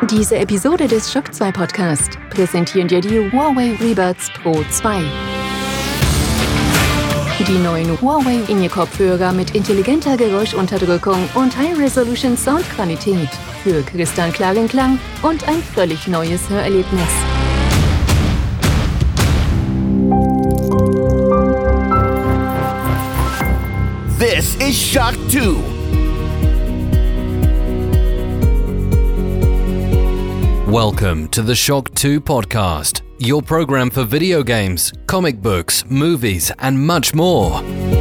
Diese Episode des Shock 2 Podcast präsentieren dir die Huawei Rebuds Pro 2. Die neuen Huawei In-Ear-Kopfhörer mit intelligenter Geräuschunterdrückung und High-Resolution Soundqualität für kristallklaren Klang und ein völlig neues Hörerlebnis. This is Shock 2. Welcome to the Shock 2 podcast, your program for video games, comic books, movies, and much more.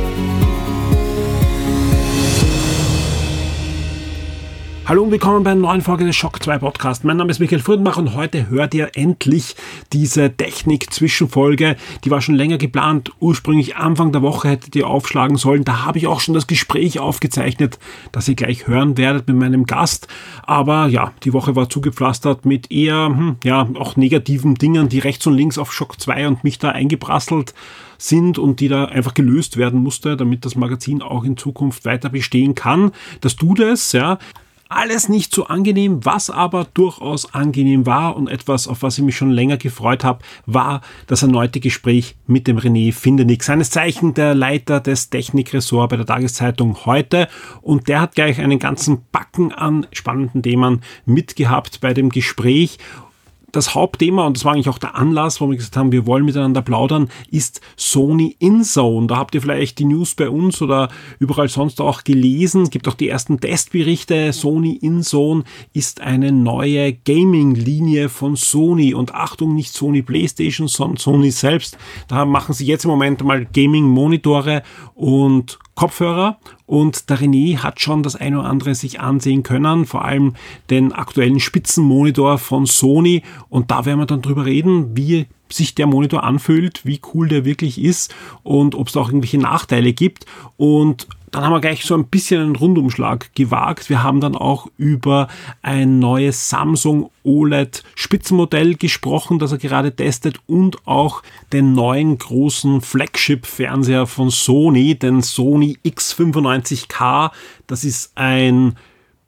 Hallo und willkommen bei einer neuen Folge des Shock 2 Podcast. Mein Name ist Michael Friedenbach und heute hört ihr endlich diese Technik-Zwischenfolge. Die war schon länger geplant. Ursprünglich Anfang der Woche hättet ihr aufschlagen sollen. Da habe ich auch schon das Gespräch aufgezeichnet, das ihr gleich hören werdet mit meinem Gast. Aber ja, die Woche war zugepflastert mit eher auch negativen Dingen, die rechts und links auf Shock 2 und mich da eingeprasselt sind und die da einfach gelöst werden musste, damit das Magazin auch in Zukunft weiter bestehen kann. Das tut es, ja. Alles nicht so angenehm, was aber durchaus angenehm war und etwas, auf was ich mich schon länger gefreut habe, war das erneute Gespräch mit dem René Findenig, seines Zeichen der Leiter des Technikressorts bei der Tageszeitung Heute, und der hat gleich einen ganzen Backen an spannenden Themen mitgehabt bei dem Gespräch. Das Hauptthema, und das war eigentlich auch der Anlass, warum wir gesagt haben, wir wollen miteinander plaudern, ist Sony InZone. Da habt ihr vielleicht die News bei uns oder überall sonst auch gelesen. Es gibt auch die ersten Testberichte. Sony InZone ist eine neue Gaming-Linie von Sony. Und Achtung, nicht Sony PlayStation, sondern Sony selbst. Da machen sie jetzt im Moment mal Gaming-Monitore und Kopfhörer, und der René hat schon das eine oder andere sich ansehen können, vor allem den aktuellen Spitzenmonitor von Sony, und da werden wir dann drüber reden, wie sich der Monitor anfühlt, wie cool der wirklich ist und ob es da auch irgendwelche Nachteile gibt. Und dann haben wir gleich so ein bisschen einen Rundumschlag gewagt. Wir haben dann auch über ein neues Samsung OLED Spitzenmodell gesprochen, das er gerade testet, und auch den neuen großen Flagship-Fernseher von Sony, den Sony X95K. Das ist ein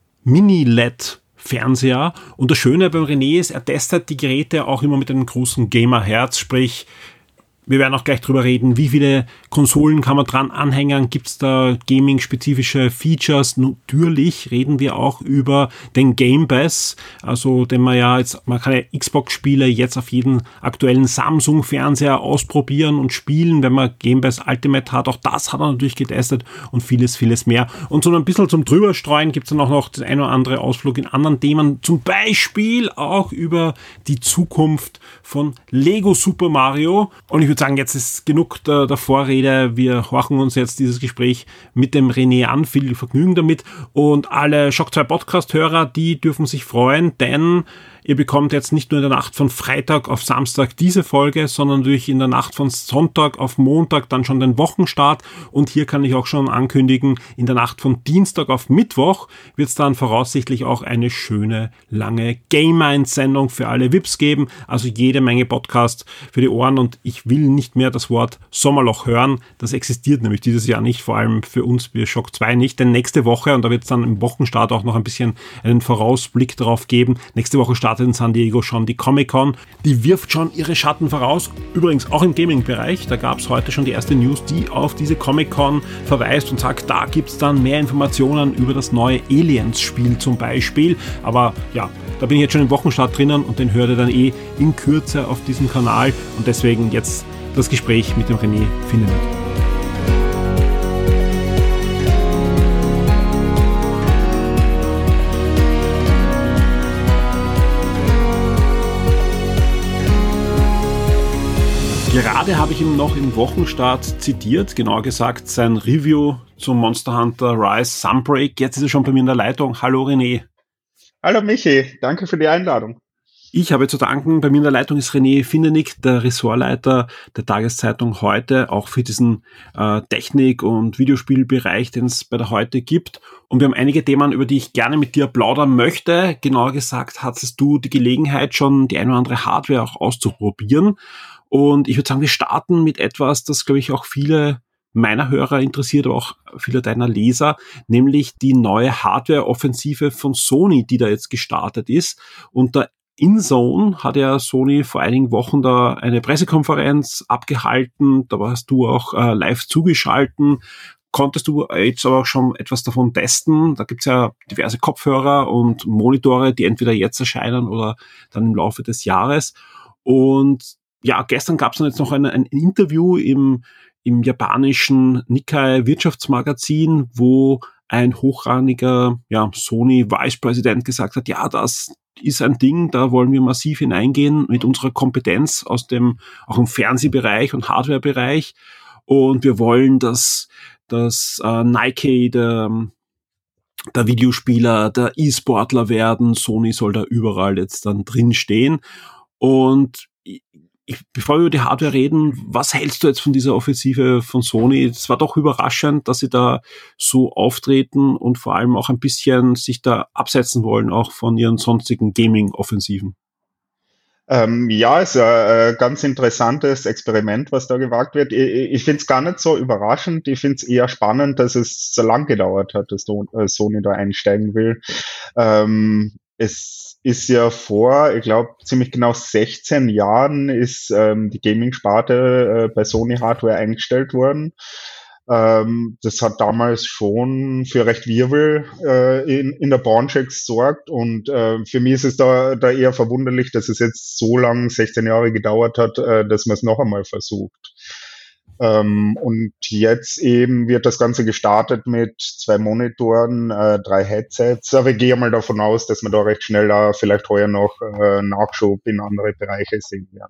Mini-LED-Fernseher. Und das Schöne beim René ist, er testet die Geräte auch immer mit einem großen Gamer-Herz, sprich, wir werden auch gleich drüber reden, wie viele Konsolen kann man dran anhängen, gibt es da Gaming-spezifische Features. Natürlich reden wir auch über den Game Pass, also den man kann ja Xbox-Spiele jetzt auf jeden aktuellen Samsung-Fernseher ausprobieren und spielen, wenn man Game Pass Ultimate hat. Auch das hat er natürlich getestet und vieles mehr. Und so ein bisschen zum Drüberstreuen gibt es dann auch noch das eine oder andere Ausflug in anderen Themen, zum Beispiel auch über die Zukunft von Lego Super Mario. Und ich würde sagen, jetzt ist genug der Vorrede. Wir horchen uns jetzt dieses Gespräch mit dem René an. Viel Vergnügen damit. Und alle Shock 2 Podcast-Hörer, die dürfen sich freuen, denn ihr bekommt jetzt nicht nur in der Nacht von Freitag auf Samstag diese Folge, sondern natürlich in der Nacht von Sonntag auf Montag dann schon den Wochenstart. Und hier kann ich auch schon ankündigen, in der Nacht von Dienstag auf Mittwoch wird es dann voraussichtlich auch eine schöne, lange Game-Mind-Sendung für alle VIPs geben. Also jede Menge Podcast für die Ohren, und ich will nicht mehr das Wort Sommerloch hören. Das existiert nämlich dieses Jahr nicht, vor allem für uns, wir Shock 2 nicht. Denn nächste Woche, und da wird es dann im Wochenstart auch noch ein bisschen einen Vorausblick darauf geben, nächste Woche startet in San Diego schon die Comic-Con. Die wirft schon ihre Schatten voraus. Übrigens auch im Gaming-Bereich. Da gab es heute schon die erste News, die auf diese Comic-Con verweist und sagt, da gibt es dann mehr Informationen über das neue Aliens-Spiel zum Beispiel. Aber ja, da bin ich jetzt schon im Wochenstart drinnen und den hört ihr dann in Kürze auf diesem Kanal. Und deswegen jetzt das Gespräch mit dem René Findenig. Gerade habe ich ihn noch im Wochenstart zitiert, genauer gesagt sein Review zum Monster Hunter Rise Sunbreak. Jetzt ist er schon bei mir in der Leitung. Hallo René. Hallo Michi, danke für die Einladung. Ich habe zu danken. Bei mir in der Leitung ist René Findenig, der Ressortleiter der Tageszeitung Heute, auch für diesen Technik- und Videospielbereich, den es bei der Heute gibt. Und wir haben einige Themen, über die ich gerne mit dir plaudern möchte. Genauer gesagt, hattest du die Gelegenheit, schon die eine oder andere Hardware auch auszuprobieren. Und ich würde sagen, wir starten mit etwas, das, glaube ich, auch viele meiner Hörer interessiert, aber auch viele deiner Leser, nämlich die neue Hardware-Offensive von Sony, die da jetzt gestartet ist. Und der InZone hat ja Sony vor einigen Wochen da eine Pressekonferenz abgehalten, da warst du auch live zugeschalten. Konntest du jetzt aber auch schon etwas davon testen? Da gibt's ja diverse Kopfhörer und Monitore, die entweder jetzt erscheinen oder dann im Laufe des Jahres. Und ja, gestern gab's dann jetzt noch ein Interview im japanischen Nikkei Wirtschaftsmagazin, wo ein hochrangiger Sony Vice President gesagt hat, ja, das ist ein Ding, da wollen wir massiv hineingehen mit unserer Kompetenz aus dem, auch im Fernsehbereich und Hardwarebereich. Und wir wollen, dass Nike der Videospieler, der E-Sportler werden. Sony soll da überall jetzt dann drin stehen. Und bevor wir über die Hardware reden, was hältst du jetzt von dieser Offensive von Sony? Es war doch überraschend, dass sie da so auftreten und vor allem auch ein bisschen sich da absetzen wollen, auch von ihren sonstigen Gaming-Offensiven. Ja, ist ein ganz interessantes Experiment, was da gewagt wird. Ich finde es gar nicht so überraschend. Ich finde es eher spannend, dass es so lang gedauert hat, dass Sony da einsteigen will. Es ist ja vor, ich glaube, ziemlich genau 16 Jahren ist die Gaming-Sparte bei Sony Hardware eingestellt worden. Das hat damals schon für recht Wirbel in der Branche gesorgt und für mich ist es da eher verwunderlich, dass es jetzt so lang, 16 Jahre gedauert hat, dass man es noch einmal versucht. Und jetzt eben wird das Ganze gestartet mit 2 Monitoren, 3 Headsets. Aber ich gehe mal davon aus, dass wir da recht schnell vielleicht heuer noch Nachschub in andere Bereiche sehen werden.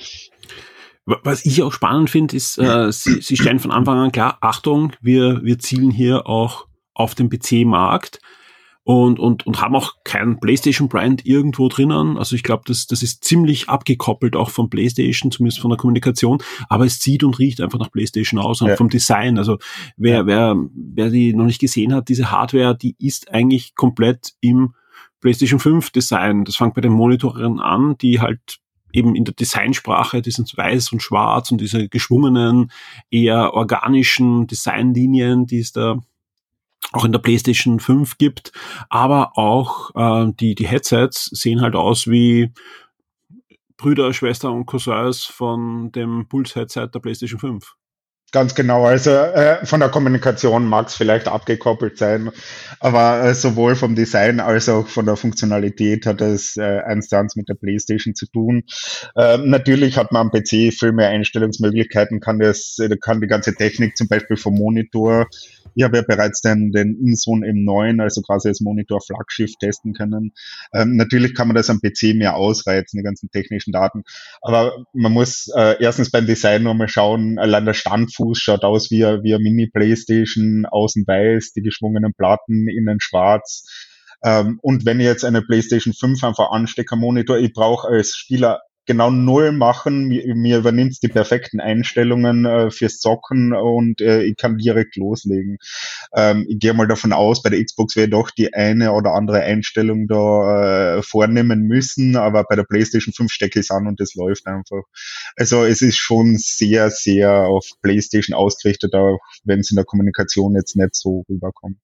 Was ich auch spannend finde, ist, sie stellen von Anfang an klar, Achtung, wir zielen hier auch auf den PC-Markt und haben auch keinen PlayStation-Brand irgendwo drinnen. Also ich glaube, das ist ziemlich abgekoppelt auch von PlayStation, zumindest von der Kommunikation, aber es sieht und riecht einfach nach PlayStation aus und vom Design. Also wer die noch nicht gesehen hat, diese Hardware, die ist eigentlich komplett im PlayStation 5 Design. Das fängt bei den Monitoren an, die halt eben in der Designsprache, die sind weiß und schwarz und diese geschwungenen, eher organischen Designlinien, die es da auch in der PlayStation 5 gibt, aber auch die Headsets sehen halt aus wie Brüder, Schwester und Cousins von dem Pulse-Headset der PlayStation 5. Ganz genau, also von der Kommunikation mag es vielleicht abgekoppelt sein, aber sowohl vom Design als auch von der Funktionalität hat es 1:1 mit der PlayStation zu tun. Natürlich hat man am PC viel mehr Einstellungsmöglichkeiten, kann die ganze Technik zum Beispiel vom Monitor. Ich habe ja bereits den InZone M9, also quasi als Monitor-Flaggschiff testen können. Natürlich kann man das am PC mehr ausreizen, die ganzen technischen Daten. Aber man muss erstens beim Design nochmal schauen, allein der Standfuß schaut aus wie eine Mini-Playstation, außen weiß, die geschwungenen Platten, innen schwarz. Und wenn ich jetzt eine PlayStation 5 einfach anstecke am Monitor, ich brauche als Spieler genau 0 machen, mir übernimmt die perfekten Einstellungen fürs Zocken und ich kann direkt loslegen. Ich gehe mal davon aus, bei der Xbox werde ich doch die eine oder andere Einstellung da vornehmen müssen, aber bei der PlayStation 5 stecke ich es an und es läuft einfach. Also es ist schon sehr, sehr auf PlayStation ausgerichtet, auch wenn es in der Kommunikation jetzt nicht so rüberkommt.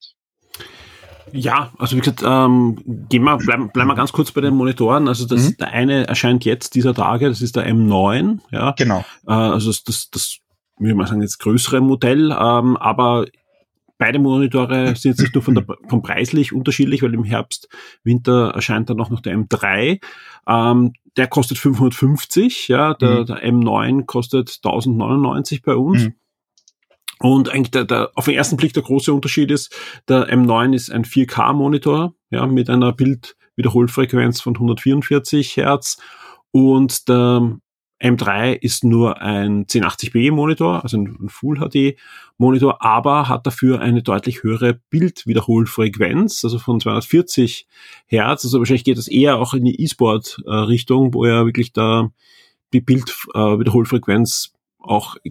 Ja, also wie gesagt, bleiben wir ganz kurz bei den Monitoren. Also der eine erscheint jetzt dieser Tage, das ist der M9, ja. Genau. Also das würde ich mal sagen, jetzt größere Modell, aber beide Monitore sind jetzt nicht nur vom preislich unterschiedlich, weil im Herbst, Winter erscheint dann auch noch der M3. Der kostet 550, ja, der M9 kostet 1099 bei uns. Und eigentlich der auf den ersten Blick der große Unterschied ist, der M9 ist ein 4K-Monitor, ja, mit einer Bildwiederholfrequenz von 144 Hertz und der M3 ist nur ein 1080p-Monitor, also ein Full-HD-Monitor, aber hat dafür eine deutlich höhere Bildwiederholfrequenz, also von 240 Hertz. Also wahrscheinlich geht das eher auch in die E-Sport-Richtung, wo ja wirklich da die Bildwiederholfrequenz auch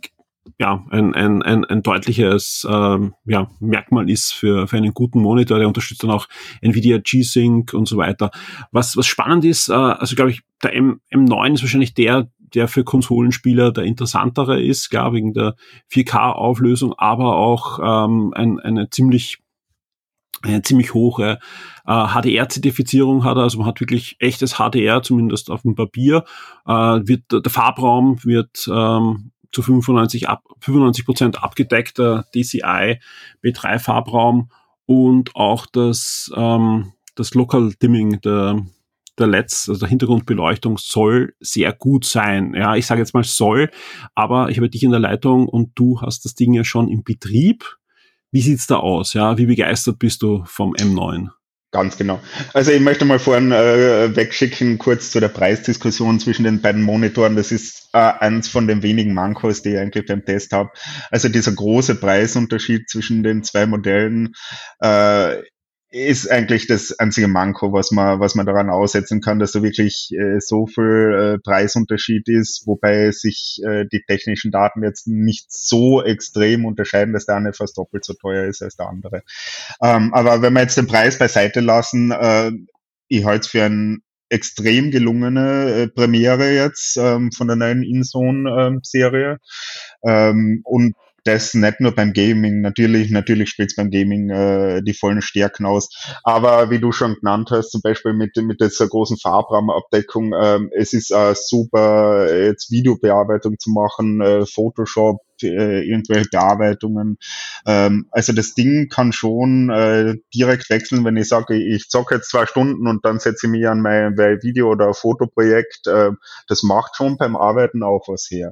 ein deutliches Merkmal ist für einen guten Monitor. Der unterstützt dann auch Nvidia G-Sync und so weiter. Was spannend ist, also glaube ich, der M9 ist wahrscheinlich der für Konsolenspieler der interessantere ist, klar, wegen der 4K-Auflösung, aber auch eine ziemlich hohe HDR-Zertifizierung hat er, also man hat wirklich echtes HDR, zumindest auf dem Papier. Der Farbraum wird zu 95% abgedeckter DCI B3 Farbraum und auch das Local Dimming der LEDs, also der Hintergrundbeleuchtung, soll sehr gut sein. Ja, ich sage jetzt mal soll, aber ich habe dich in der Leitung und du hast das Ding ja schon im Betrieb. Wie sieht's da aus? Ja, wie begeistert bist du vom M9? Ganz genau. Also ich möchte mal vorhin wegschicken, kurz zu der Preisdiskussion zwischen den beiden Monitoren. Das ist eins von den wenigen Mankos, die ich eigentlich beim Test habe. Also dieser große Preisunterschied zwischen den zwei Modellen ist eigentlich das einzige Manko, was man daran aussetzen kann, dass da wirklich so viel Preisunterschied ist, wobei sich die technischen Daten jetzt nicht so extrem unterscheiden, dass der eine fast doppelt so teuer ist als der andere. Aber wenn wir jetzt den Preis beiseite lassen, ich halte es für eine extrem gelungene Premiere jetzt von der neuen InZone-Serie und das nicht nur beim Gaming, natürlich spielt es beim Gaming die vollen Stärken aus, aber wie du schon genannt hast, zum Beispiel mit dieser großen Farbrahmenabdeckung, es ist super, jetzt Videobearbeitung zu machen, Photoshop, irgendwelche Bearbeitungen, also das Ding kann schon direkt wechseln, wenn ich sage, ich zocke jetzt 2 Stunden und dann setze ich mich an mein Video- oder Fotoprojekt, das macht schon beim Arbeiten auch was her.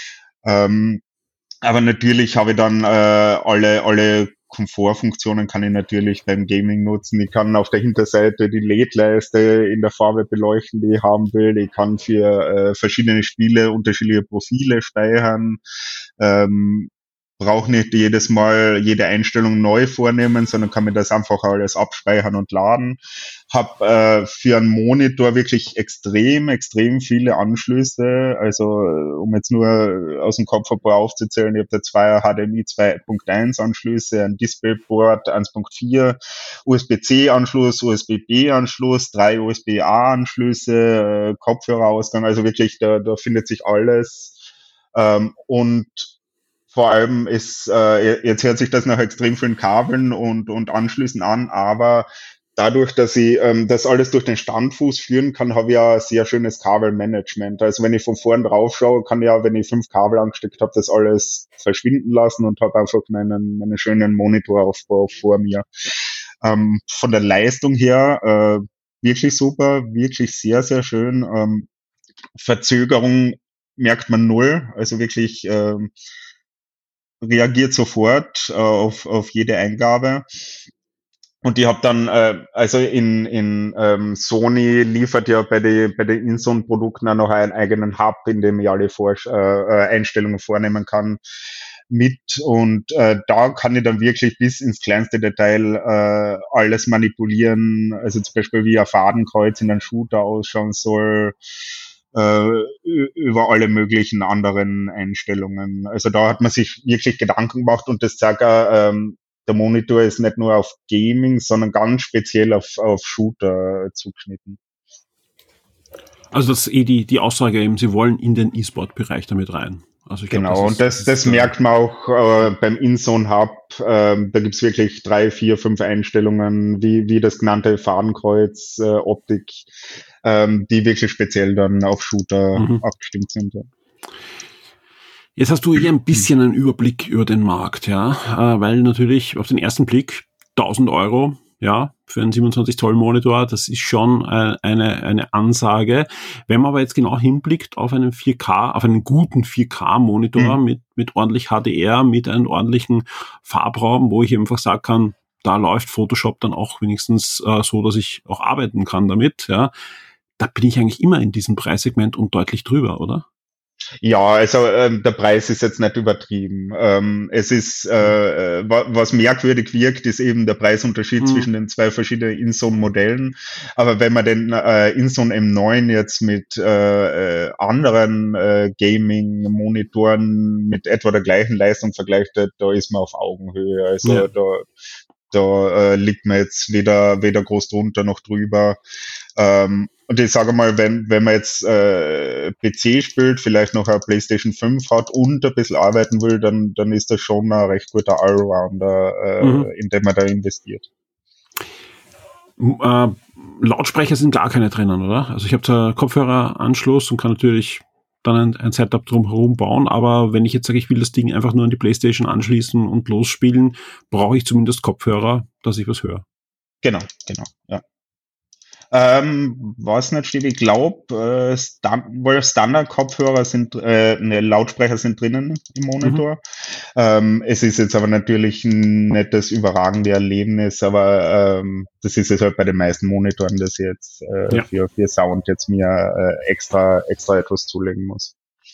Aber natürlich habe ich dann alle Komfortfunktionen kann ich natürlich beim Gaming nutzen. Ich kann auf der Hinterseite die LED-Leiste in der Farbe beleuchten, die ich haben will. Ich kann für verschiedene Spiele unterschiedliche Profile speichern. Brauche nicht jedes Mal jede Einstellung neu vornehmen, sondern kann mir das einfach alles abspeichern und laden. Hab für einen Monitor wirklich extrem viele Anschlüsse. Also um jetzt nur aus dem Kopf aufzuzählen, ich habe da 2 HDMI 2.1 Anschlüsse, ein DisplayPort 1.4, USB-C-Anschluss, USB-B-Anschluss, 3 USB-A-Anschlüsse, Kopfhörerausgang. Also wirklich, da findet sich alles. Und vor allem ist, jetzt hört sich das nach extrem vielen Kabeln und Anschlüssen an, aber dadurch, dass ich das alles durch den Standfuß führen kann, habe ich ja ein sehr schönes Kabelmanagement. Also wenn ich von vorn drauf schaue, kann ich ja, wenn ich 5 Kabel angesteckt habe, das alles verschwinden lassen und habe einfach meinen schönen Monitoraufbau vor mir. Von der Leistung her wirklich super, wirklich sehr, sehr schön. Verzögerung merkt man null, also wirklich reagiert sofort auf jede Eingabe. Und ich habe dann, also in Sony liefert ja bei den InZone-Produkten auch noch einen eigenen Hub, in dem ich alle Einstellungen vornehmen kann mit. Und da kann ich dann wirklich bis ins kleinste Detail alles manipulieren. Also zum Beispiel wie ein Fadenkreuz in einem Shooter ausschauen soll, über alle möglichen anderen Einstellungen. Also da hat man sich wirklich Gedanken gemacht und das zeigt auch, der Monitor ist nicht nur auf Gaming, sondern ganz speziell auf Shooter zugeschnitten. Also das ist die Aussage eben, sie wollen in den E-Sport-Bereich damit rein. Also ich genau, glaub, und das merkt man auch beim InZone Hub. Da gibt's wirklich 3, 4, 5 Einstellungen, wie das genannte Fadenkreuz, Optik, die wirklich speziell dann auf Shooter abgestimmt sind. Ja. Jetzt hast du hier ein bisschen einen Überblick über den Markt, ja, weil natürlich auf den ersten Blick 1.000 €, ja, für einen 27-Zoll-Monitor, das ist schon eine Ansage. Wenn man aber jetzt genau hinblickt auf einen guten 4K-Monitor mit ordentlich HDR, mit einem ordentlichen Farbraum, wo ich einfach sagen kann, da läuft Photoshop dann auch wenigstens so, dass ich auch arbeiten kann damit, ja, da bin ich eigentlich immer in diesem Preissegment und deutlich drüber, oder? Ja, also der Preis ist jetzt nicht übertrieben. Es ist, was merkwürdig wirkt, ist eben der Preisunterschied zwischen den zwei verschiedenen InZone-Modellen. Aber wenn man den InZone M9 jetzt mit anderen Gaming-Monitoren mit etwa der gleichen Leistung vergleicht, da ist man auf Augenhöhe. Also da liegt man jetzt weder groß drunter noch drüber. Und ich sage mal, wenn man jetzt PC spielt, vielleicht noch eine PlayStation 5 hat und ein bisschen arbeiten will, dann ist das schon ein recht guter Allrounder, in den man da investiert. Lautsprecher sind gar keine drinnen, oder? Also ich habe da Kopfhöreranschluss und kann natürlich dann ein Setup drumherum bauen, aber wenn ich jetzt sage, ich will das Ding einfach nur an die PlayStation anschließen und losspielen, brauche ich zumindest Kopfhörer, dass ich was höre. Genau, ja. Was nicht steht, ich glaube, Standard-Kopfhörer sind, Lautsprecher sind drinnen im Monitor. Es ist jetzt aber natürlich nicht das überragende Erlebnis, aber das ist es halt bei den meisten Monitoren, dass ich jetzt für Sound jetzt mir extra etwas zulegen muss.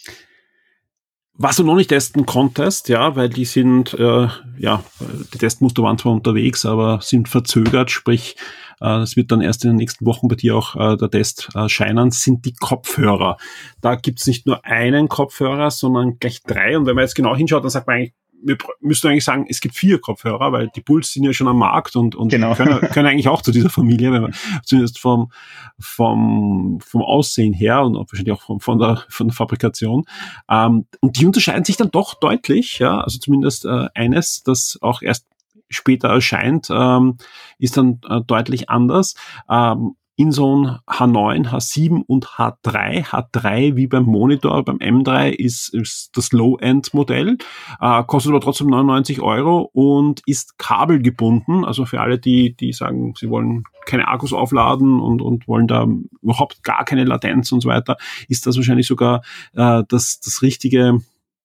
Was du noch nicht testen konntest, ja, weil die sind, die Testmuster waren zwar unterwegs, aber sind verzögert, sprich, das wird dann erst in den nächsten Wochen bei dir auch der Test scheinen, sind die Kopfhörer. Da gibt's nicht nur einen Kopfhörer, sondern gleich 3. Und wenn man jetzt genau hinschaut, dann sagt man eigentlich, wir müssten eigentlich sagen, es gibt 4 Kopfhörer, weil die Puls sind ja schon am Markt und genau. können eigentlich auch zu dieser Familie, wenn man zumindest vom Aussehen her und wahrscheinlich auch von der Fabrikation. Und die unterscheiden sich dann doch deutlich, ja, also zumindest eines, das auch erst später erscheint, ist dann deutlich anders. InZone H9, H7 und H3. H3 wie beim Monitor, beim M3 ist das Low-End-Modell, kostet aber trotzdem 99 € und ist kabelgebunden. Also für alle, die sagen, sie wollen keine Akkus aufladen und wollen da überhaupt gar keine Latenz und so weiter, ist das wahrscheinlich sogar das richtige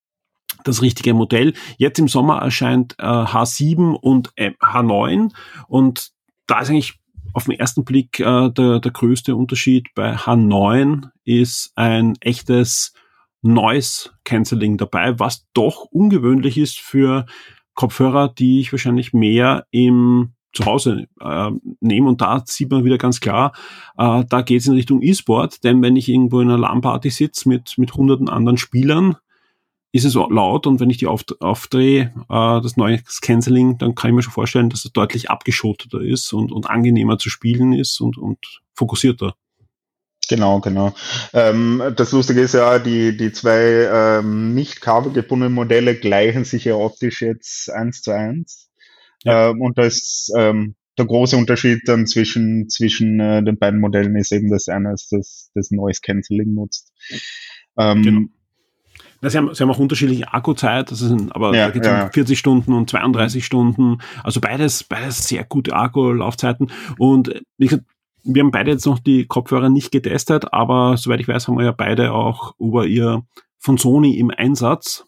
Modell. Jetzt im Sommer erscheint H7 und H9 und da ist eigentlich auf den ersten Blick der größte Unterschied. Bei H9 ist ein echtes Noise Cancelling dabei, was doch ungewöhnlich ist für Kopfhörer, die ich wahrscheinlich mehr zu Hause nehme. Und da sieht man wieder ganz klar, da geht es in Richtung E-Sport, denn wenn ich irgendwo in einer LAN-Party sitze mit hunderten anderen Spielern, ist es laut und wenn ich die aufdrehe, das neue Cancelling, dann kann ich mir schon vorstellen, dass es deutlich abgeschotteter ist und angenehmer zu spielen ist und fokussierter. Genau. Das Lustige ist ja, die zwei nicht kabelgebundenen Modelle gleichen sich ja optisch jetzt 1:1. Ja. Und das der große Unterschied dann zwischen den beiden Modellen ist eben, dass eines das Noise Cancelling nutzt. Genau. Sie haben auch unterschiedliche Akkuzeit, da geht es um 40 Stunden und 32 Stunden, also beides sehr gute Akkulaufzeiten und wie gesagt, wir haben beide jetzt noch die Kopfhörer nicht getestet, aber soweit ich weiß, haben wir ja beide auch von Sony im Einsatz.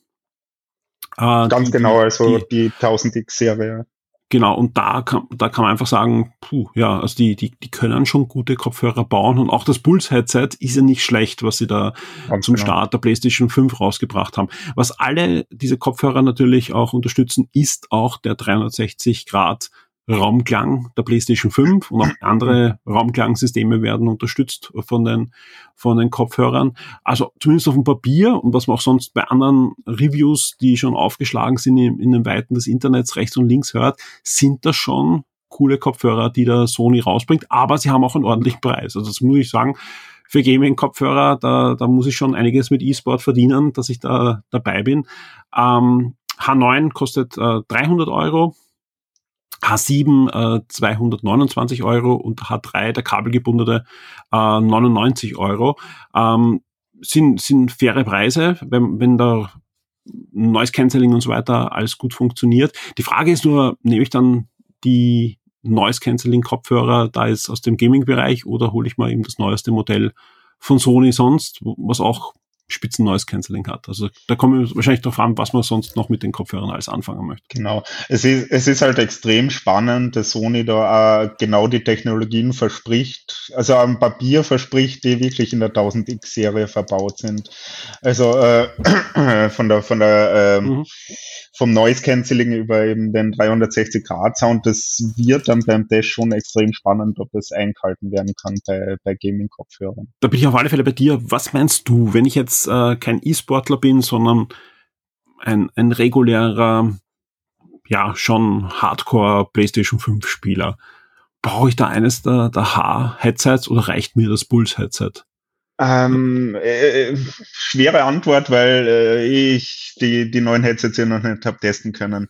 Ganz genau, also die 1000X-Serie. Genau, und da kann man einfach sagen, also die können schon gute Kopfhörer bauen und auch das Pulse-Headset ist ja nicht schlecht, was sie da zum Start der PlayStation 5 rausgebracht haben. Was alle diese Kopfhörer natürlich auch unterstützen, ist auch der 360 Grad Raumklang der PlayStation 5 und auch andere Raumklangsysteme werden unterstützt von den Kopfhörern. Also zumindest auf dem Papier und was man auch sonst bei anderen Reviews, die schon aufgeschlagen sind in den Weiten des Internets rechts und links hört, sind das schon coole Kopfhörer, die der Sony rausbringt, aber sie haben auch einen ordentlichen Preis. Also das muss ich sagen, für Gaming-Kopfhörer, da muss ich schon einiges mit E-Sport verdienen, dass ich da dabei bin. H9 kostet 300 €. H7 229 € und H3, der kabelgebundene, 99 €. Sind faire Preise, wenn da Noise Cancelling und so weiter alles gut funktioniert. Die Frage ist nur, nehme ich dann die Noise Cancelling Kopfhörer da jetzt aus dem Gaming-Bereich oder hole ich mal eben das neueste Modell von Sony sonst, was auch spitzen Noise Cancelling hat. Also da kommen wir wahrscheinlich darauf an, was man sonst noch mit den Kopfhörern alles anfangen möchte. Genau. Es ist halt extrem spannend, dass Sony da genau die Technologien verspricht, also am Papier verspricht, die wirklich in der 1000X-Serie verbaut sind. Also vom Noise Cancelling über eben den 360-Grad-Sound, das wird dann beim Test schon extrem spannend, ob das eingehalten werden kann bei Gaming-Kopfhörern. Da bin ich auf alle Fälle bei dir. Was meinst du, wenn ich jetzt kein E-Sportler bin, sondern ein regulärer, ja, schon Hardcore PlayStation 5 Spieler? Brauche ich da eines der H-Headsets oder reicht mir das Pulse-Headset? Schwere Antwort, weil ich die neuen Headsets ja noch nicht habe testen können.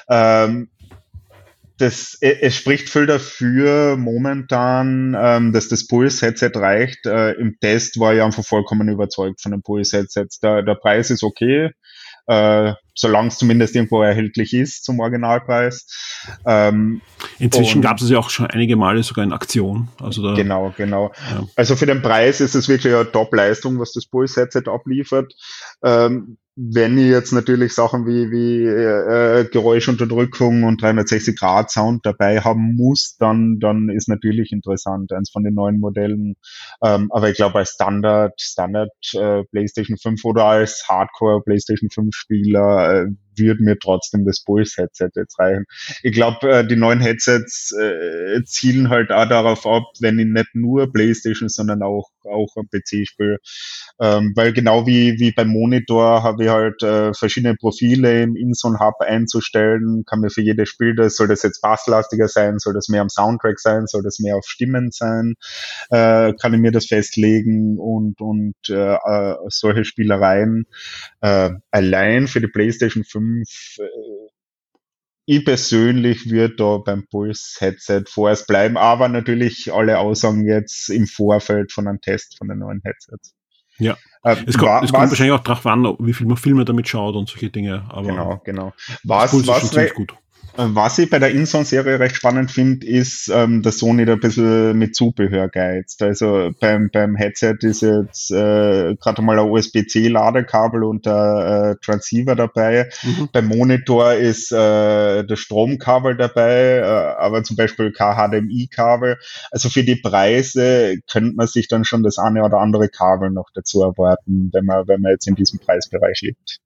Es spricht viel dafür momentan, dass das Pulse-Headset reicht. Im Test war ich einfach vollkommen überzeugt von den Pulse-Headsets. Der Preis ist okay, solange es zumindest irgendwo erhältlich ist zum Originalpreis. Inzwischen gab es ja auch schon einige Male sogar in Aktion. Also genau. Ja. Also für den Preis ist es wirklich eine Top-Leistung, was das Pulse-Headset abliefert. Wenn ich jetzt natürlich Sachen wie Geräuschunterdrückung und 360-Grad-Sound dabei haben muss, dann ist natürlich interessant, eins von den neuen Modellen. Aber ich glaube, als Standard PlayStation 5 oder als Hardcore PlayStation 5 Spieler würde mir trotzdem das Pulse-Headset jetzt reichen. Ich glaube, die neuen Headsets zielen halt auch darauf ab, wenn ich nicht nur PlayStation, sondern auch am PC spiele. Weil genau wie beim Monitor habe ich halt verschiedene Profile im InZone Hub einzustellen, kann mir für jedes Spiel, soll das jetzt basslastiger sein, soll das mehr am Soundtrack sein, soll das mehr auf Stimmen sein, kann ich mir das festlegen und solche Spielereien allein für die PlayStation 5 ich persönlich würde da beim Pulse-Headset vorerst bleiben, aber natürlich alle Aussagen jetzt im Vorfeld von einem Test von den neuen Headsets. Ja, es kommt wahrscheinlich auch darauf an, wie viel man Filme damit schaut und solche Dinge. Aber genau. Was ich bei der InZone-Serie recht spannend finde, ist, dass Sony da ein bisschen mit Zubehör geizt. Also beim Headset ist jetzt gerade mal ein USB-C-Ladekabel und der Transceiver dabei. Beim Monitor ist das Stromkabel dabei, aber zum Beispiel kein HDMI-Kabel. Also für die Preise könnte man sich dann schon das eine oder andere Kabel noch dazu erwarten, wenn man jetzt in diesem Preisbereich liegt.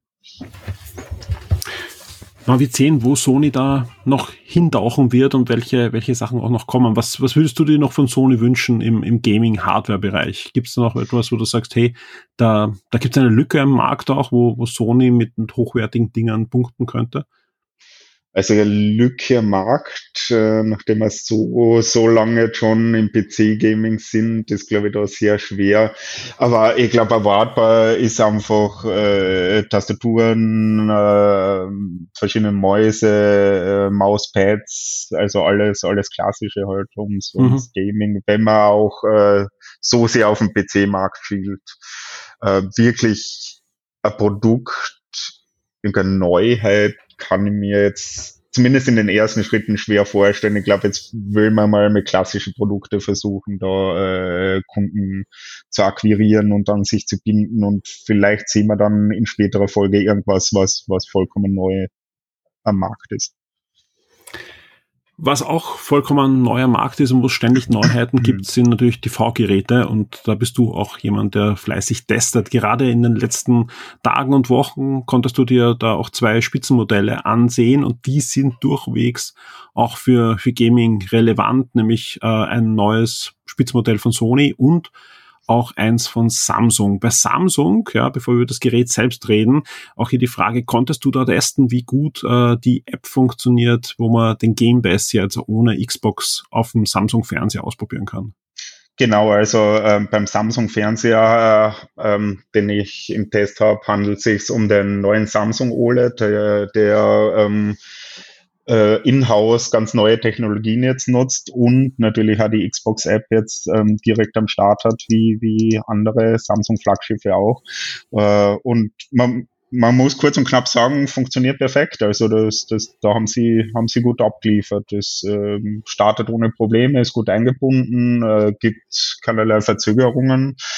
Na, wir sehen, wo Sony da noch hintauchen wird und welche Sachen auch noch kommen. Was würdest du dir noch von Sony wünschen im Gaming-Hardware-Bereich? Gibt es da noch etwas, wo du sagst, hey, da gibt es eine Lücke am Markt auch, wo Sony mit hochwertigen Dingern punkten könnte? Also Lücke am Markt, nachdem wir so lange schon im PC-Gaming sind, ist, glaube ich, da sehr schwer. Aber ich glaube, erwartbar ist einfach Tastaturen, verschiedene Mäuse, Mauspads, also alles Klassische halt ums Gaming, wenn man auch so sehr auf dem PC-Markt spielt. Wirklich ein Produkt, irgendeine Neuheit kann ich mir jetzt zumindest in den ersten Schritten schwer vorstellen. Ich glaube, jetzt will man mal mit klassischen Produkten versuchen, da Kunden zu akquirieren und dann sich zu binden und vielleicht sehen wir dann in späterer Folge irgendwas, was vollkommen neu am Markt ist. Was auch vollkommen neuer Markt ist und wo es ständig Neuheiten gibt, sind natürlich TV-Geräte und da bist du auch jemand, der fleißig testet. Gerade in den letzten Tagen und Wochen konntest du dir da auch 2 Spitzenmodelle ansehen und die sind durchwegs auch für Gaming relevant, nämlich ein neues Spitzenmodell von Sony und auch eins von Samsung. Bei Samsung, ja, bevor wir über das Gerät selbst reden, auch hier die Frage, konntest du da testen, wie gut die App funktioniert, wo man den Game Pass jetzt ohne Xbox auf dem Samsung-Fernseher ausprobieren kann? Genau, also beim Samsung-Fernseher, den ich im Test habe, handelt es sich um den neuen Samsung OLED, der in-house ganz neue Technologien jetzt nutzt und natürlich auch die Xbox-App jetzt direkt am Start hat, wie andere Samsung-Flaggschiffe auch. Und man muss kurz und knapp sagen, funktioniert perfekt. Also da haben sie gut abgeliefert. Das startet ohne Probleme, ist gut eingebunden, gibt keinerlei Verzögerungen.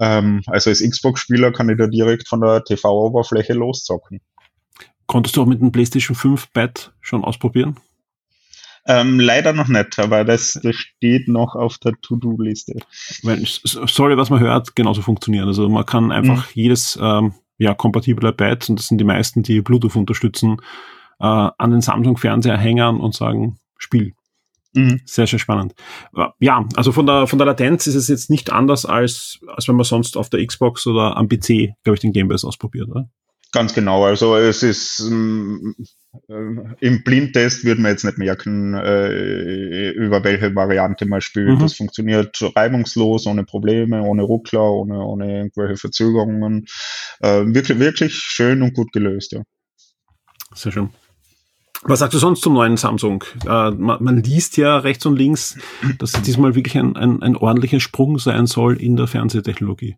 Also als Xbox-Spieler kann ich da direkt von der TV-Oberfläche loszocken. Konntest du auch mit dem PlayStation 5 Pad schon ausprobieren? Leider noch nicht, aber das steht noch auf der To-Do-Liste. Weil soll, was man hört, genauso funktionieren. Also man kann einfach jedes kompatible Pad, und das sind die meisten, die Bluetooth unterstützen, an den Samsung-Fernseher hängen und sagen, Spiel. Sehr, sehr spannend. Ja, also von der Latenz ist es jetzt nicht anders, als wenn man sonst auf der Xbox oder am PC, glaube ich, den Game Pass ausprobiert, oder? Ganz genau, also es ist im Blindtest würde man jetzt nicht merken, über welche Variante man spielt. Das funktioniert reibungslos, ohne Probleme, ohne Ruckler, ohne irgendwelche Verzögerungen. Wirklich schön und gut gelöst, ja. Sehr schön. Was sagst du sonst zum neuen Samsung? Man liest ja rechts und links, dass es diesmal wirklich ein ordentlicher Sprung sein soll in der Fernsehtechnologie.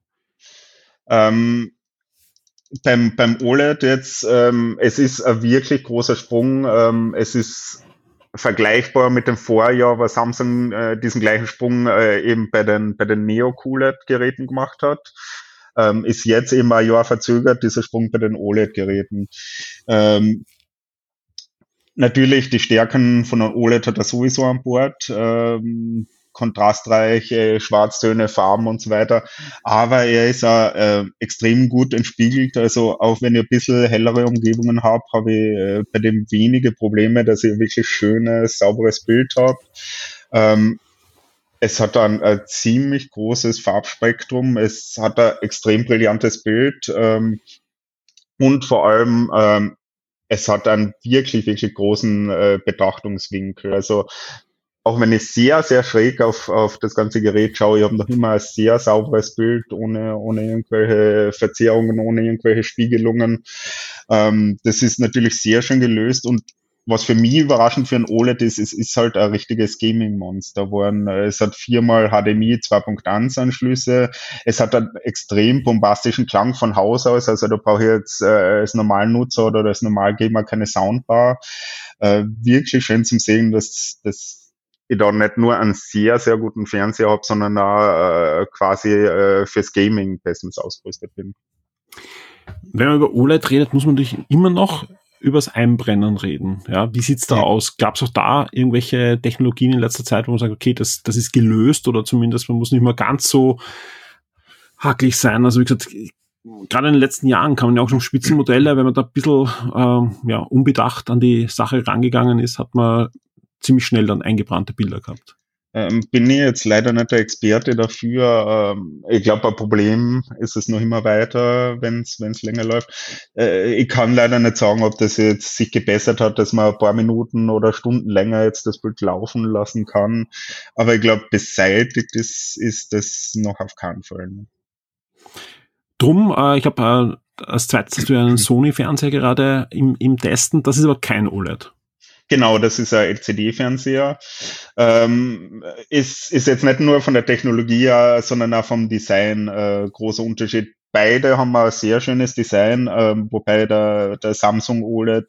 Beim OLED jetzt, es ist ein wirklich großer Sprung. Es ist vergleichbar mit dem Vorjahr, wo Samsung diesen gleichen Sprung eben bei den Neo-QLED-Geräten gemacht hat. Ist jetzt eben ein Jahr verzögert, dieser Sprung bei den OLED-Geräten. Natürlich, die Stärken von einem OLED hat er sowieso an Bord. Kontrastreiche Schwarztöne, Farben und so weiter. Aber er ist auch extrem gut entspiegelt. Also auch wenn ich ein bisschen hellere Umgebungen habe ich bei dem wenige Probleme, dass ich ein wirklich schönes, sauberes Bild habe. Es hat ein ziemlich großes Farbspektrum. Es hat ein extrem brillantes Bild. Und vor allem, es hat einen wirklich, wirklich großen Betrachtungswinkel. Also auch wenn ich sehr, sehr schräg auf das ganze Gerät schaue, ich habe noch immer ein sehr sauberes Bild, ohne irgendwelche Verzerrungen, ohne irgendwelche Spiegelungen. Das ist natürlich sehr schön gelöst, und was für mich überraschend für ein OLED ist, es ist halt ein richtiges Gaming-Monster. Es hat 4x HDMI 2.1 Anschlüsse. Es hat einen extrem bombastischen Klang von Haus aus. Also da brauche ich jetzt als normalen Nutzer oder als Normalgamer keine Soundbar. Wirklich schön zum Sehen, dass ich da nicht nur einen sehr, sehr guten Fernseher habe, sondern auch quasi fürs Gaming bestens ausgerüstet bin. Wenn man über OLED redet, muss man natürlich immer noch übers Einbrennen reden. Ja, wie sieht's da aus? Gab es auch da irgendwelche Technologien in letzter Zeit, wo man sagt, okay, das ist gelöst, oder zumindest man muss nicht mehr ganz so hakelig sein? Also wie gesagt, gerade in den letzten Jahren kann man ja auch schon Spitzenmodelle, wenn man da ein bisschen unbedacht an die Sache rangegangen ist, hat man ziemlich schnell dann eingebrannte Bilder gehabt. Bin ich jetzt leider nicht der Experte dafür. Ich glaube, ein Problem ist es noch immer weiter, wenn es länger läuft. Ich kann leider nicht sagen, ob das jetzt sich gebessert hat, dass man ein paar Minuten oder Stunden länger jetzt das Bild laufen lassen kann. Aber ich glaube, beseitigt ist das noch auf keinen Fall. Drum, ich habe als zweites hast du einen Sony-Fernseher gerade im Testen. Das ist aber kein OLED. Genau, das ist ein LCD-Fernseher. Ist jetzt nicht nur von der Technologie, sondern auch vom Design großer Unterschied. Beide haben ein sehr schönes Design, wobei der Samsung OLED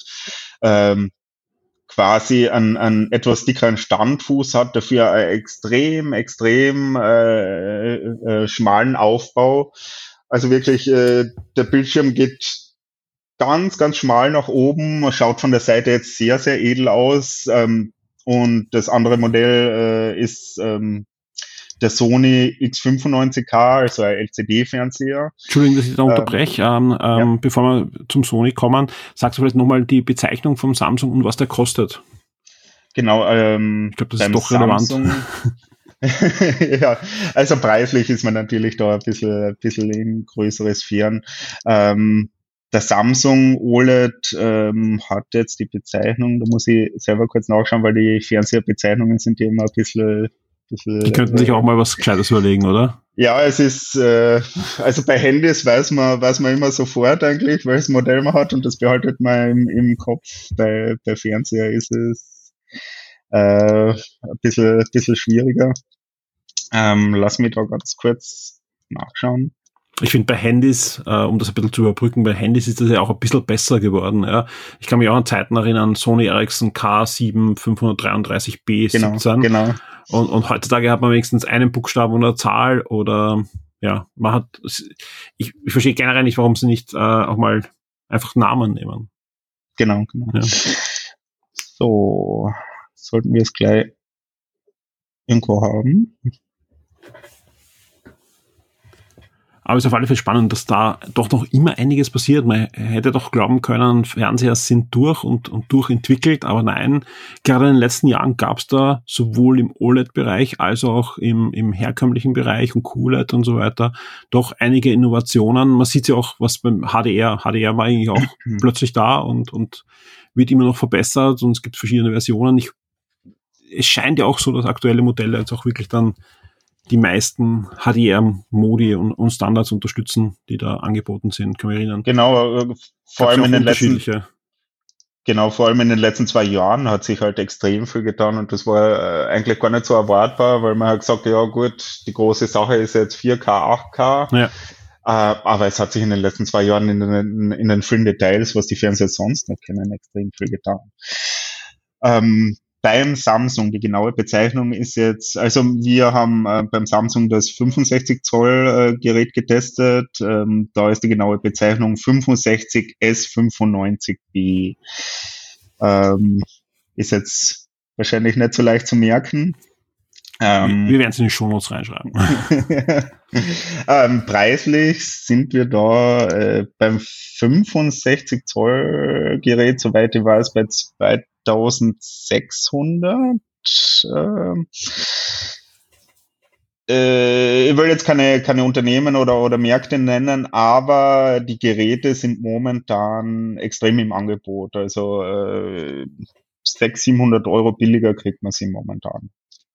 quasi einen etwas dickeren Standfuß hat, dafür einen extrem schmalen Aufbau. Also wirklich, der Bildschirm geht ganz, ganz schmal nach oben, schaut von der Seite jetzt sehr, sehr edel aus. Und das andere Modell ist der Sony X95K, also ein LCD-Fernseher. Entschuldigung, dass ich da unterbreche. Bevor wir zum Sony kommen, sagst du vielleicht nochmal die Bezeichnung vom Samsung und was der kostet. Genau. Ich glaube, das ist doch relevant. Ja, also preislich ist man natürlich da ein bisschen in größere Sphären. Der Samsung OLED hat jetzt die Bezeichnung, da muss ich selber kurz nachschauen, weil die Fernseherbezeichnungen sind ja immer ein bisschen die könnten sich auch mal was Gescheites überlegen, oder? Ja, es ist, also bei Handys weiß man immer sofort eigentlich, welches Modell man hat, und das behaltet man im Kopf. Bei Fernseher ist es ein bisschen schwieriger. Lass mich da ganz kurz nachschauen. Ich finde bei Handys, um das ein bisschen zu überbrücken, bei Handys ist das ja auch ein bisschen besser geworden. Ja. Ich kann mich auch an Zeiten erinnern, Sony Ericsson K7 533B17. Genau. Und heutzutage hat man wenigstens einen Buchstaben und eine Zahl oder ja, ich verstehe generell nicht, warum sie nicht auch mal einfach Namen nehmen. Genau. Ja. So, sollten wir es gleich irgendwo haben. Aber es ist auf alle Fälle spannend, dass da doch noch immer einiges passiert. Man hätte doch glauben können, Fernseher sind durch und durchentwickelt, aber nein, gerade in den letzten Jahren gab es da sowohl im OLED-Bereich als auch im herkömmlichen Bereich und QLED und so weiter doch einige Innovationen. Man sieht ja auch, was beim HDR war eigentlich auch plötzlich da und wird immer noch verbessert und es gibt verschiedene Versionen. Es scheint ja auch so, dass aktuelle Modelle jetzt auch wirklich dann die meisten HDR-Modi und Standards unterstützen, die da angeboten sind. Kann man erinnern? Genau, vor allem in den letzten 2 Jahren hat sich halt extrem viel getan und das war eigentlich gar nicht so erwartbar, weil man hat gesagt, ja gut, die große Sache ist jetzt 4K, 8K. Ja. Aber es hat sich in den letzten 2 Jahren in den vielen Details, was die Fernseher sonst nicht kennen, extrem viel getan. Beim Samsung, die genaue Bezeichnung ist jetzt, also wir haben beim Samsung das 65 Zoll Gerät getestet, da ist die genaue Bezeichnung 65S95B. Ist jetzt wahrscheinlich nicht so leicht zu merken. Wir werden es in die Shownotes reinschreiben. Preislich sind wir da beim 65 Zoll Gerät, soweit ich weiß, bei 2600. Ich will jetzt keine Unternehmen oder Märkte nennen, aber die Geräte sind momentan extrem im Angebot. Also 600-700 Euro billiger kriegt man sie momentan.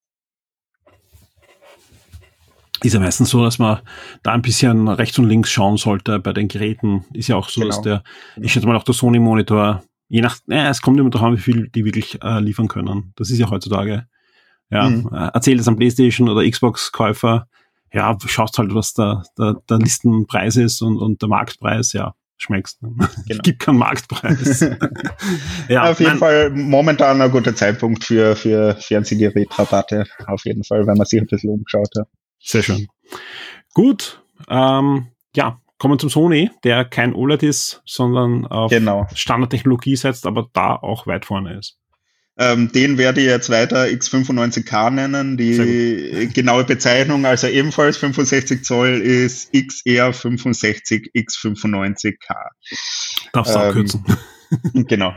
Ist ja meistens so, dass man da ein bisschen rechts und links schauen sollte bei den Geräten. Ist ja auch so, dass ich schätze mal auch der Sony-Monitor, es kommt immer darauf an, wie viel die wirklich liefern können. Das ist ja heutzutage, erzählt es am PlayStation oder Xbox-Käufer, ja, schaust halt, was der Listenpreis ist und der Marktpreis, ja, schmeckst. Genau. Es gibt keinen Marktpreis. Ja, auf jeden Fall momentan ein guter Zeitpunkt für Fernsehgerätrabatte, auf jeden Fall, wenn man sich ein bisschen umschaut. Ja. Sehr schön. Gut, kommen wir zum Sony, der kein OLED ist, sondern auf Standardtechnologie setzt, aber da auch weit vorne ist. Den werde ich jetzt weiter X95K nennen. Die genaue Bezeichnung, also ebenfalls 65 Zoll, ist XR65 X95K. Darfst du abkürzen. Genau.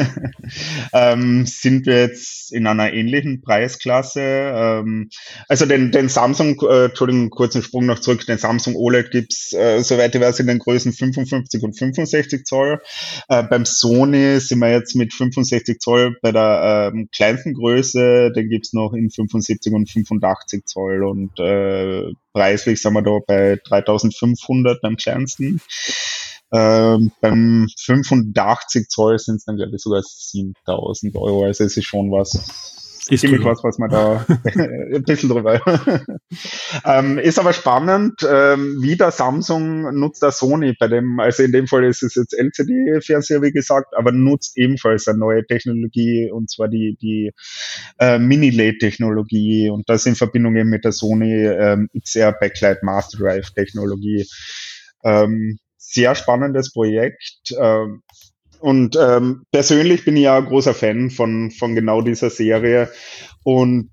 Sind wir jetzt in einer ähnlichen Preisklasse. Also den Samsung, Entschuldigung, kurzen Sprung noch zurück, den Samsung OLED gibt's, soweit ich weiß, in den Größen 55 und 65 Zoll. Beim Sony sind wir jetzt mit 65 Zoll bei der kleinsten Größe, den gibt's noch in 75 und 85 Zoll und preislich sind wir da bei 3500 beim kleinsten. Beim 85 Zoll sind es dann, glaube ich, sogar 7.000 Euro. Also es ist schon ziemlich was man da ein bisschen drüber. Ist aber spannend, wie der Samsung nutzt der Sony bei dem, also in dem Fall ist es jetzt LCD-Fernseher, wie gesagt, aber nutzt ebenfalls eine neue Technologie, und zwar die Mini-LED-Technologie, und das in Verbindung eben mit der Sony XR Backlight Master Drive Technologie. Sehr spannendes Projekt. Und persönlich bin ich ja ein großer Fan von genau dieser Serie. Und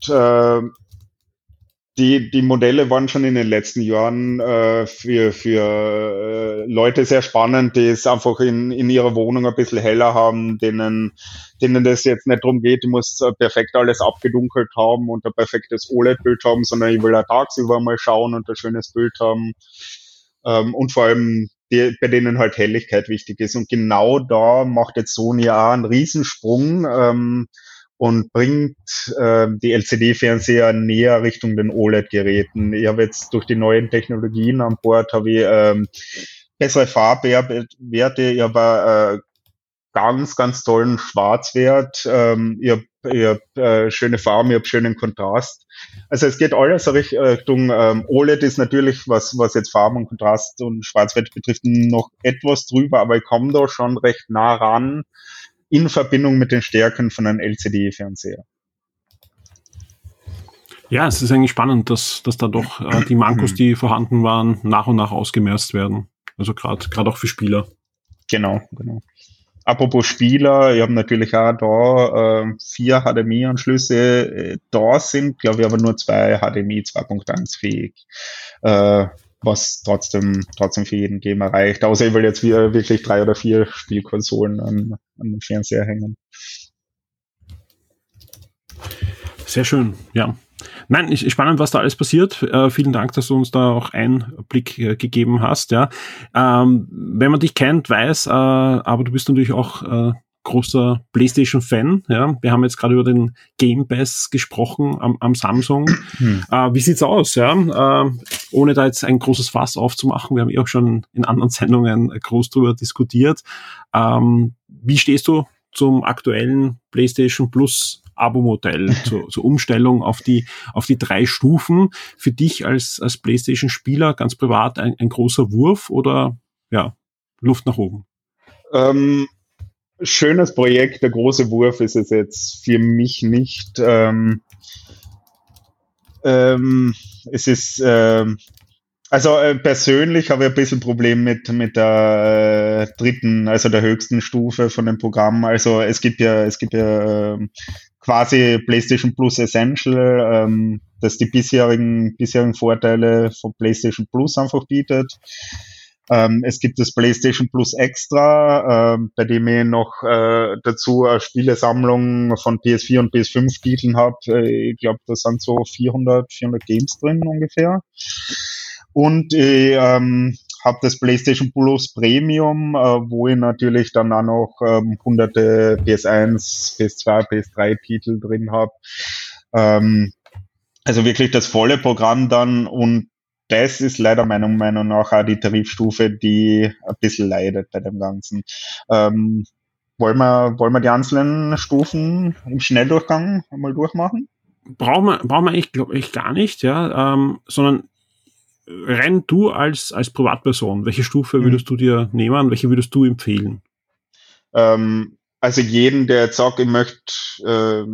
die Modelle waren schon in den letzten Jahren für Leute sehr spannend, die es einfach in ihrer Wohnung ein bisschen heller haben, denen das jetzt nicht darum geht, ich muss perfekt alles abgedunkelt haben und ein perfektes OLED-Bild haben, sondern ich will auch tagsüber mal schauen und ein schönes Bild haben. Und vor allem bei denen halt Helligkeit wichtig ist. Und genau da macht jetzt Sony auch einen Riesensprung und bringt die LCD-Fernseher näher Richtung den OLED-Geräten. Ich habe jetzt durch die neuen Technologien an Bord bessere Farbwerte, ich habe ganz, ganz tollen Schwarzwert, ich habe schöne Farben, ich habe schönen Kontrast. Also es geht alles Richtung OLED ist natürlich, was jetzt Farben und Kontrast und Schwarzwert betrifft, noch etwas drüber, aber ich komme da schon recht nah ran in Verbindung mit den Stärken von einem LCD-Fernseher. Ja, es ist eigentlich spannend, dass da doch die Mankos, die vorhanden waren, nach und nach ausgemerzt werden. Also gerade auch für Spieler. Genau. Apropos Spieler, ich habe natürlich auch da 4 HDMI-Anschlüsse da sind, glaube ich, aber nur 2 HDMI 2.1 fähig, was trotzdem für jeden Gamer reicht. Außer ich will jetzt wirklich 3 oder 4 Spielkonsolen an den Fernseher hängen. Sehr schön, ja. Nein, ist spannend, was da alles passiert. Vielen Dank, dass du uns da auch Einblick gegeben hast. Ja, wenn man dich kennt, weiß, aber du bist natürlich auch großer PlayStation-Fan. Ja, wir haben jetzt gerade über den Game Pass gesprochen am Samsung. Wie sieht's aus? Ja, ohne da jetzt ein großes Fass aufzumachen. Wir haben auch schon in anderen Sendungen groß drüber diskutiert. Wie stehst du zum aktuellen PlayStation Plus Abo-Modell, zur Umstellung auf die 3 Stufen? Für dich als PlayStation-Spieler ganz privat ein großer Wurf oder ja, Luft nach oben? Schönes Projekt, der große Wurf ist es jetzt für mich nicht. Es ist persönlich habe ich ein bisschen Problem mit der dritten, also der höchsten Stufe von dem Programm. Also es gibt ja quasi PlayStation Plus Essential, das die bisherigen Vorteile von PlayStation Plus einfach bietet. Es gibt das PlayStation Plus Extra, bei dem ich noch dazu eine Spielesammlung von PS4 und PS5 Titeln habe. Ich glaube, da sind so 400 Games drin ungefähr. Und ich habe das PlayStation Plus Premium, wo ich natürlich dann auch noch hunderte PS1, PS2, PS3 Titel drin habe. Also wirklich das volle Programm dann, und das ist leider meiner Meinung nach auch die Tarifstufe, die ein bisschen leidet bei dem Ganzen. Wollen wir die einzelnen Stufen im Schnelldurchgang einmal durchmachen? Brauchen wir eigentlich, glaube ich, gar nicht, ja, sondern rein du als Privatperson, welche Stufe würdest du dir nehmen, welche würdest du empfehlen? Also jeden, der jetzt sagt, ich möchte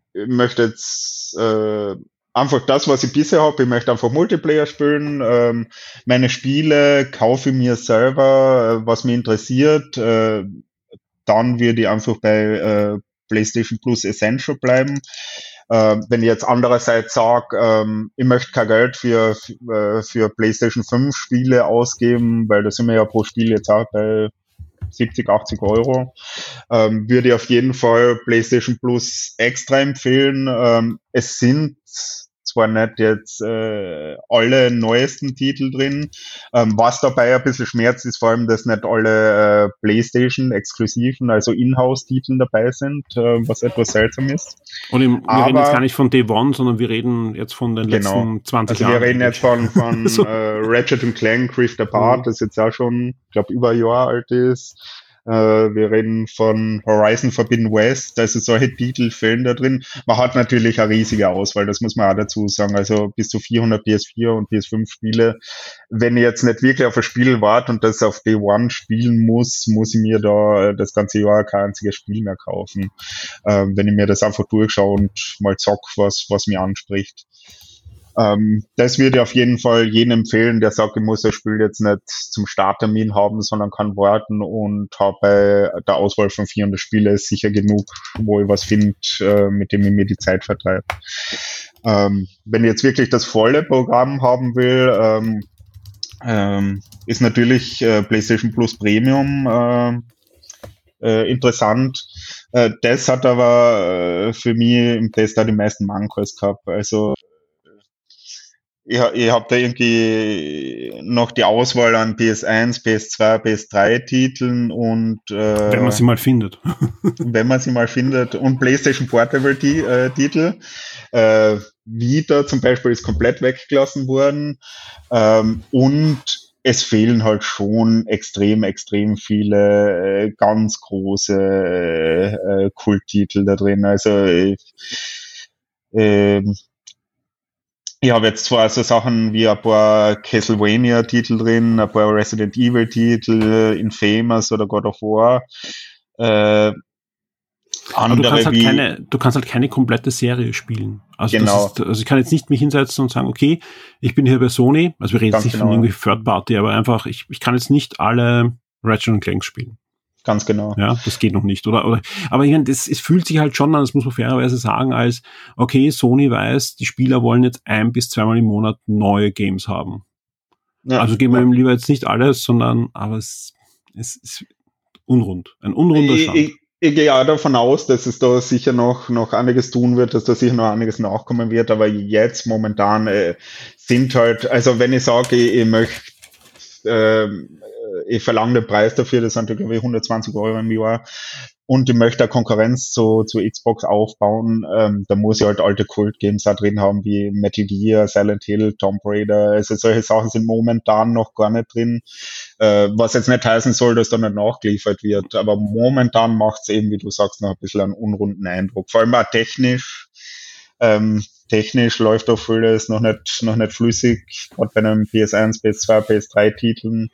jetzt einfach das, was ich bisher habe, ich möchte einfach Multiplayer spielen, meine Spiele kaufe ich mir selber, was mich interessiert, dann würde ich einfach bei PlayStation Plus Essential bleiben. Wenn ich jetzt andererseits sage, ich möchte kein Geld für PlayStation 5 Spiele ausgeben, weil da sind wir ja pro Spiel jetzt auch bei 70, 80 Euro, würde ich auf jeden Fall PlayStation Plus Extra empfehlen. Es sind zwar nicht jetzt alle neuesten Titel drin, was dabei ein bisschen schmerzt, ist vor allem, dass nicht alle PlayStation-exklusiven, also Inhouse-Titel dabei sind, was etwas seltsam ist. Und wir reden jetzt gar nicht von Day One, sondern wir reden jetzt von den letzten 20 Jahren. Wir reden jetzt von so. Ratchet & Clank Rift Apart, das jetzt auch schon, ich glaube, über ein Jahr alt ist. Wir reden von Horizon Forbidden West, also solche Titel fehlen da drin. Man hat natürlich eine riesige Auswahl, das muss man auch dazu sagen, also bis zu 400 PS4 und PS5 Spiele. Wenn ich jetzt nicht wirklich auf ein Spiel warte und das auf Day One spielen muss ich mir da das ganze Jahr kein einziges Spiel mehr kaufen. Wenn ich mir das einfach durchschaue und mal zock, was mir anspricht. Das würde ich auf jeden Fall jedem empfehlen, der sagt, ich muss das Spiel jetzt nicht zum Starttermin haben, sondern kann warten, und habe bei der Auswahl von 400 Spiele sicher genug, wo ich was finde, mit dem ich mir die Zeit vertreibe. Wenn ich jetzt wirklich das volle Programm haben will, ist natürlich PlayStation Plus Premium interessant. Das hat aber für mich im Test auch die meisten Mankos gehabt. Also ich hab da irgendwie noch die Auswahl an PS1, PS2, PS3 Titeln und wenn man sie mal findet. Wenn man sie mal findet, und PlayStation Portable Titel. Vita zum Beispiel ist komplett weggelassen worden, und es fehlen halt schon extrem viele ganz große Kulttitel da drin. Also ich habe jetzt zwar so Sachen wie ein paar Castlevania-Titel drin, ein paar Resident Evil-Titel, Infamous oder God of War. Aber du kannst halt keine komplette Serie spielen. Also, genau. Ich kann jetzt nicht mich hinsetzen und sagen, okay, ich bin hier bei Sony, also wir reden jetzt nicht von irgendwie Third Party, aber einfach, ich kann jetzt nicht alle Ratchet & Clank spielen. Ganz genau. Ja, das geht noch nicht. Aber ich meine, es fühlt sich halt schon an, das muss man fairerweise sagen, als, okay, Sony weiß, die Spieler wollen jetzt 1 bis 2 Mal im Monat neue Games haben. Ja, also geben wir ihm lieber jetzt nicht alles, aber es ist unrund. Ein unrunder Stand. Ich gehe ja davon aus, dass es da sicher noch einiges tun wird, dass da sicher noch einiges nachkommen wird, aber jetzt momentan sind halt, also wenn ich sage, ich möchte, ich verlange den Preis dafür, das sind glaube ich 120 € im Jahr, und ich möchte eine Konkurrenz zu Xbox aufbauen, da muss ich halt alte Kult-Games da drin haben, wie Metal Gear, Silent Hill, Tomb Raider, also solche Sachen sind momentan noch gar nicht drin, was jetzt nicht heißen soll, dass da nicht nachgeliefert wird, aber momentan macht es eben, wie du sagst, noch ein bisschen einen unrunden Eindruck, vor allem auch technisch. Technisch läuft auch vieles noch nicht flüssig, gerade bei einem PS1, PS2, PS3-Titeln.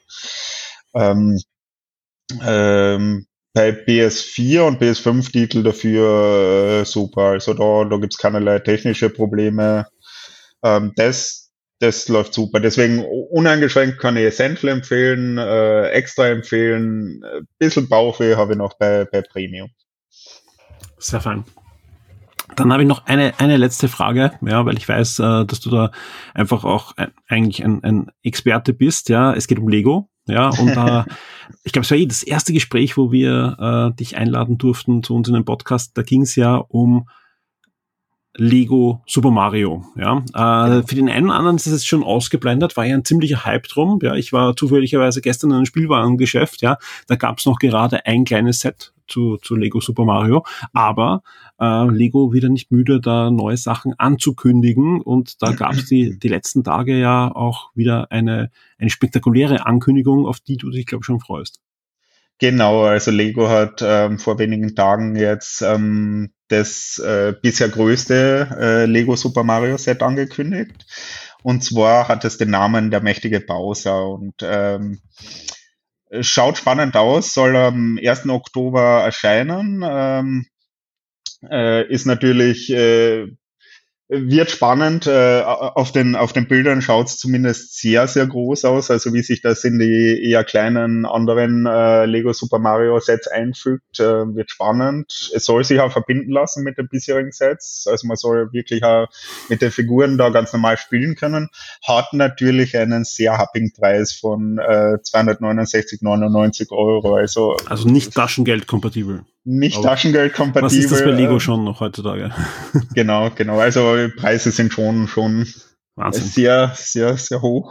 Bei PS4 und PS5-Titel dafür super. Also da gibt's keinerlei technische Probleme. Das läuft super. Deswegen uneingeschränkt kann ich Essential empfehlen, extra empfehlen. Ein bisschen Bauchweh habe ich noch bei Premium. Sehr fein. Dann habe ich noch eine letzte Frage, ja, weil ich weiß, dass du da einfach auch eigentlich ein Experte bist. Ja, es geht um Lego. Ja, und ich glaube, es war das erste Gespräch, wo wir dich einladen durften zu uns in den Podcast. Da ging es ja um Lego Super Mario. Ja, für den einen oder anderen ist es schon ausgeblendet, war ja ein ziemlicher Hype drum. Ja, ich war zufälligerweise gestern in einem Spielwarengeschäft. Ja, da gab es noch gerade ein kleines Set zu Lego Super Mario, aber Lego wieder nicht müde, da neue Sachen anzukündigen, und da gab es die letzten Tage ja auch wieder eine spektakuläre Ankündigung, auf die du dich, glaube ich, schon freust. Genau, also Lego hat vor wenigen Tagen jetzt das bisher größte Lego Super Mario Set angekündigt, und zwar hat es den Namen Der mächtige Bowser, und schaut spannend aus, soll am 1. Oktober erscheinen, ist natürlich, wird spannend, auf den Bildern schaut es zumindest sehr, sehr groß aus, also wie sich das in die eher kleinen anderen Lego Super Mario Sets einfügt, wird spannend. Es soll sich auch verbinden lassen mit den bisherigen Sets, also man soll wirklich auch mit den Figuren da ganz normal spielen können, hat natürlich einen sehr happigen Preis von 269,99 €, also nicht Taschengeld-kompatibel. Nicht Taschengeld-kompatibel. Was ist das bei Lego schon noch heutzutage? Genau. Also die Preise sind schon Wahnsinn. Sehr, sehr, sehr hoch.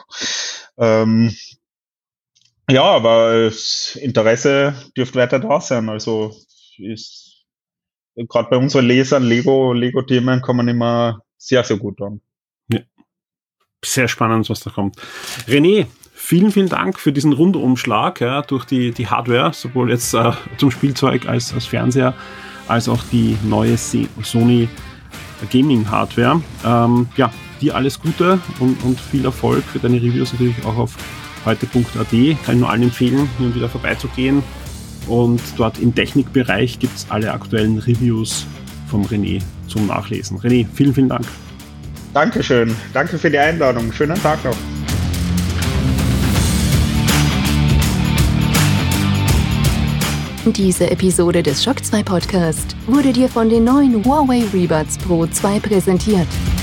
Ja, aber das Interesse dürfte weiter da sein. Also ist gerade bei unseren Lesern Lego-Themen kommen immer sehr, sehr gut an. Ja. Sehr spannend, was da kommt. René, vielen, vielen Dank für diesen Rundumschlag, ja, durch die Hardware, sowohl jetzt zum Spielzeug als Fernseher, als auch die neue Sony Gaming Hardware. Ja, dir alles Gute und viel Erfolg für deine Reviews, natürlich auch auf heute.at. Kann ich nur allen empfehlen, hier und wieder vorbeizugehen. Und dort im Technikbereich gibt es alle aktuellen Reviews vom René zum Nachlesen. René, vielen, vielen Dank. Dankeschön. Danke für die Einladung. Schönen Tag noch. Diese Episode des Shock 2 Podcast wurde dir von den neuen Huawei Rebuds Pro 2 präsentiert.